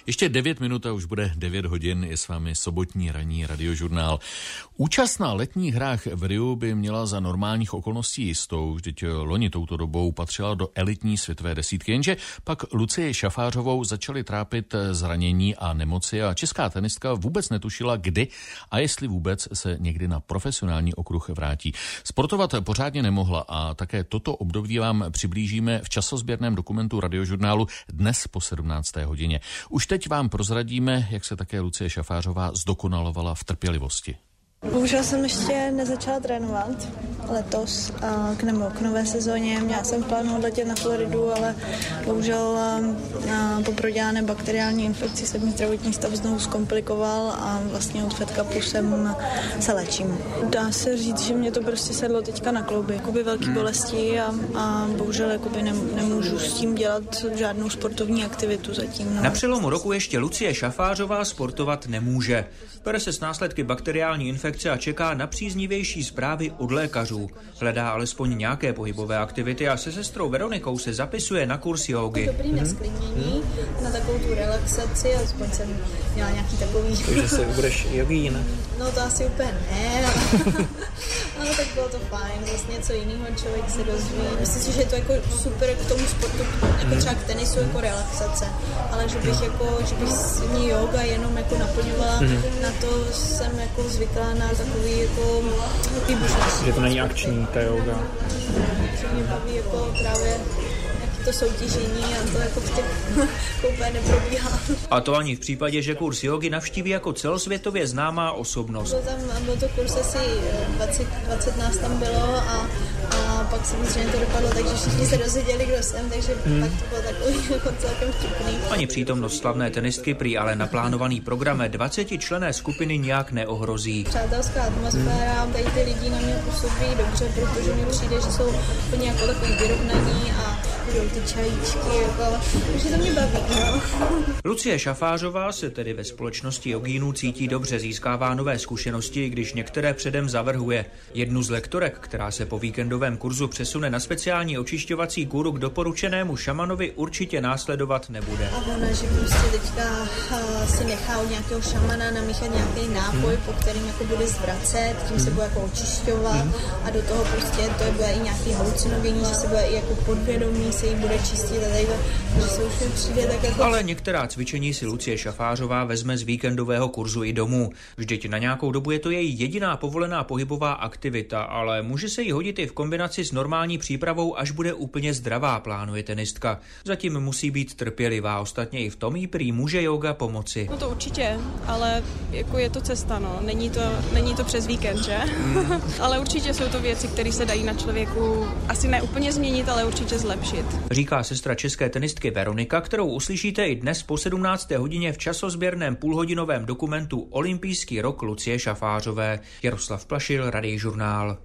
Ještě 9 minut a už bude 9 hodin, je s vámi sobotní ranní radiožurnál. Účast na letních hrách v Riu by měla za normálních okolností jistou, vždyť loni touto dobou patřila do elitní světové desítky, jenže pak Lucii Šafářovou začaly trápit zranění a nemoci a česká tenistka vůbec netušila, kdy a jestli vůbec se někdy na profesionální okruh vrátí. Sportovat pořádně nemohla a také toto období vám přiblížíme v časozběrném dokumentu radiožurnálu dnes po 17. hodině. Už teď vám prozradíme, jak se také Lucie Šafářová zdokonalovala v trpělivosti. Bohužel jsem ještě nezačala trénovat letos k nové sezóně. Měla jsem plán odletět na Floridu, ale bohužel po prodělané bakteriální infekci se mi zdravotní stav znovu zkomplikoval a vlastně od Fed Cupu se léčím. Dá se říct, že mě to prostě sedlo teďka na klouby. Jakoby velký bolesti a bohužel jakoby nemůžu s tím dělat žádnou sportovní aktivitu zatím. No. Na přelomu roku ještě Lucie Šafářová sportovat nemůže. Bere se s následky bakteriální infekce a čeká na příznivější zprávy od lékařů. Hledá alespoň nějaké pohybové aktivity a se sestrou Veronikou se zapisuje na kurz jógy. Dobrý nesklidnění, na takovou tu relaxaci, aspoň jsem měla nějaký takový... Takže se budeš jogín. No to asi úplně ne, ale tak bylo to fajn, vlastně něco jiného člověk se dozví. Myslím si, že je to jako super k tomu sportu, jako třeba k tenisu jako relaxace, ale že bych mě yoga jenom jako naplňovala, na to jsem jako zvyklá na takový jako výbušnost. Že to není akční, ta yoga. Mě baví jako právě to soutěžení a to jako v těch úplně neprobíhá. A to ani v případě, že kurz jógy navštíví jako celosvětově známá osobnost. Byl to kurz asi 20 nás tam bylo a pak samozřejmě to dopadlo, takže všichni se dozvěděli, kdo jsem, takže pak to bylo takový jako celkem vtipný. Ani přítomnost slavné tenistky prý ale naplánovaný program 20členné skupiny nijak neohrozí. Přátelská atmosféra, tady ty lidi na mě působí dobře, protože mi přijde, že jsou úplně jako takový vyrovnaní a budou ty čajíčky, jako, takže to mě baví. No. Lucie Šafářová se tedy ve společnosti jogínů cítí dobře, získává nové zkušenosti, když některé předem zavrhuje. Jednu z lektorek, která se po víkendovém kurzu přesune na speciální očišťovací kůru k doporučenému šamanovi, určitě následovat nebude. A ona, že prostě teďka si nechá od nějakého šamana namíchat nějaký nápoj, po kterým jako bude zvracet, tím se bude jako očišťovat a do toho prostě to bude i nějaký halucinogenní, že se bude i jako podvědomí, se jí bude čistit a tady, že se už mi přijde tak jako... Ale některá cvičení si Lucie Šafářová vezme z víkendového kurzu i domů. Vždyť na nějakou dobu je to její jediná povolená pohybová aktivita, ale může se jí hodit i v kombinaci s normální přípravou, až bude úplně zdravá, plánuje tenistka. Zatím musí být trpělivá, ostatně i v tom jí prý může yoga pomoci. No to určitě, ale jako je to cesta, no. Není to přes víkend, že? Ale určitě jsou to věci, které se dají na člověku asi ne úplně změnit, ale určitě zlepšit. Říká sestra české tenistky Veronika, kterou uslyšíte i dnes po 17. hodině v časozběrném půlhodinovém dokumentu Olympijský rok Lucie Šafářové. Jaroslav Plašil, Radiožurnál.